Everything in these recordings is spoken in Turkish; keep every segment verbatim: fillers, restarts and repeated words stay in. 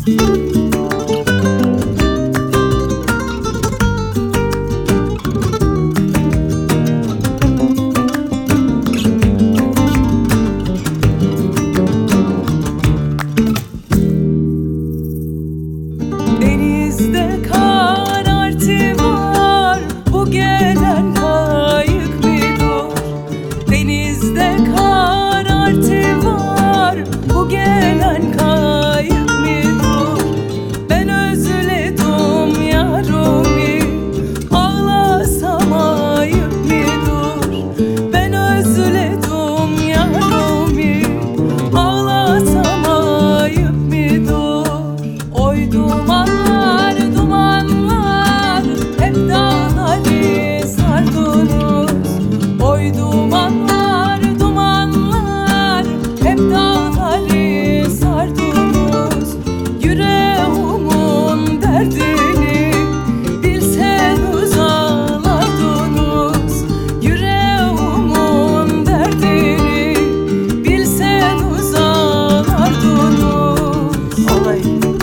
Denizde karartı var, bu gelen kayık bir dur. Denizde karartı var, bu gelen kayık bir dur. Ben özledim yarımı, ağlasam ayıp mı dur? Ben özledim yarımı, ağlasam ayıp mı dur? Oy dumanlar, dumanlar, hep dağları sardınız. Oy dumanlar, dumanlar, hep dağları sardınız. Yüreğimin derdini bilseniz ağlardınız. Yüreğimin derdini bilseniz ağlardınız. Olay.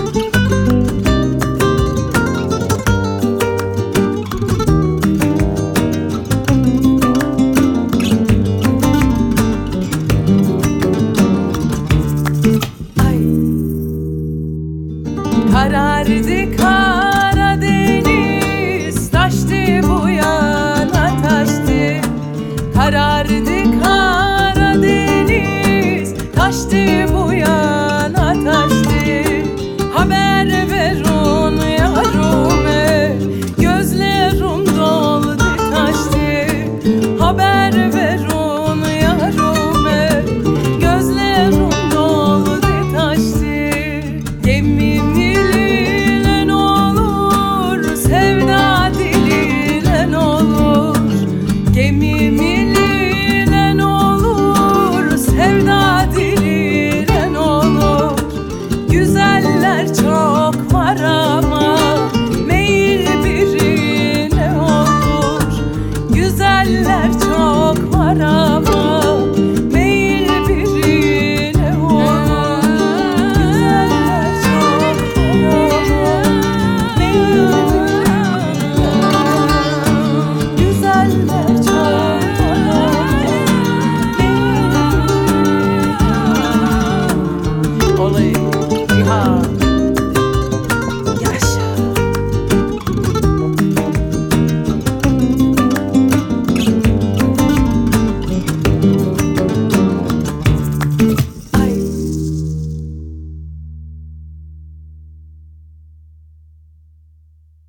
Karardı Karadeniz, taştı bu yana taştı. Karardı Karadeniz, taştı bu yana taştı. Haber verin yarime, gözlerim doldu taştı. Haber verin yarime, gözlerim doldu taştı. Gemim Gemim ile olur, sevda diliyle olur. Güzeller çok var ama meyil birine olur. Güzeller çok var ama meyil birine olur. Güzeller çok var ama meyil birine olur. Güzeller olayı.